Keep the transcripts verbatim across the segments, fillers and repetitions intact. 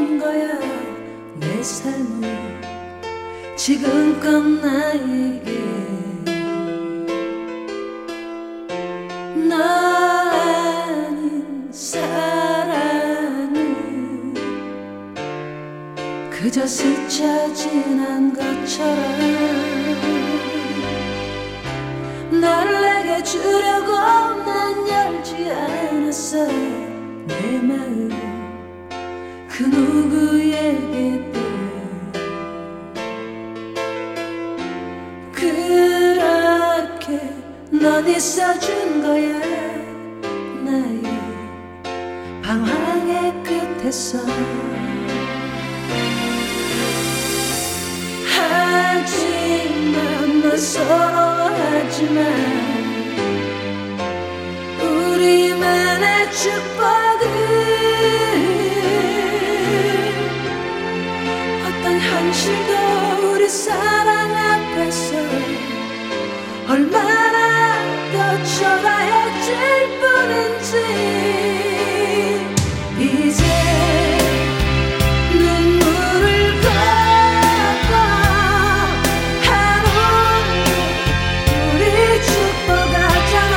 준 거야. 내 삶을 지금껏 나에게. 너 아닌 사랑은 그저 스쳐 지난 것처럼 너를 내게 주려고 난 열지 않았어. 내 마음 그 누구에게도. 그렇게 넌 있어준 거야. 나의 방황의 끝에서. 하지만 널 서러워하지만 우리만의 축복은 어떤 현실도 우리 사랑 앞에서 얼마나 더 초라해질 뿐인지. 이제 눈물을 걷고 하루 우리 축복하잖아.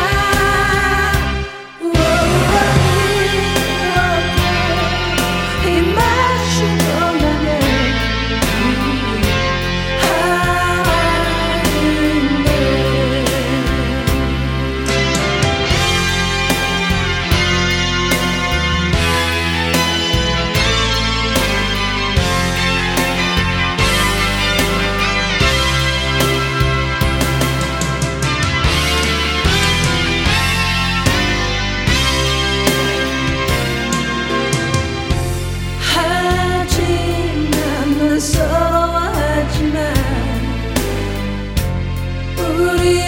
이렇게 입 맞추고 나면 서러워하지만 우리